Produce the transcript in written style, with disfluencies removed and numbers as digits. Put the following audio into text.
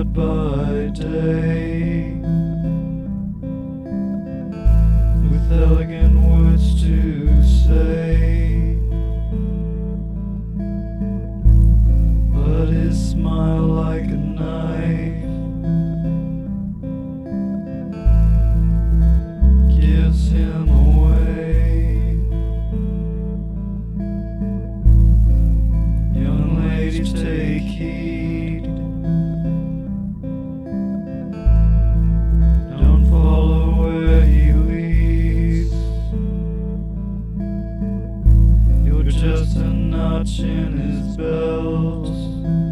but by day, with elegant words to say, but his smile like a knife gives him away. Young ladies, take heed, don't follow where he leads. You're just a notch in his belt,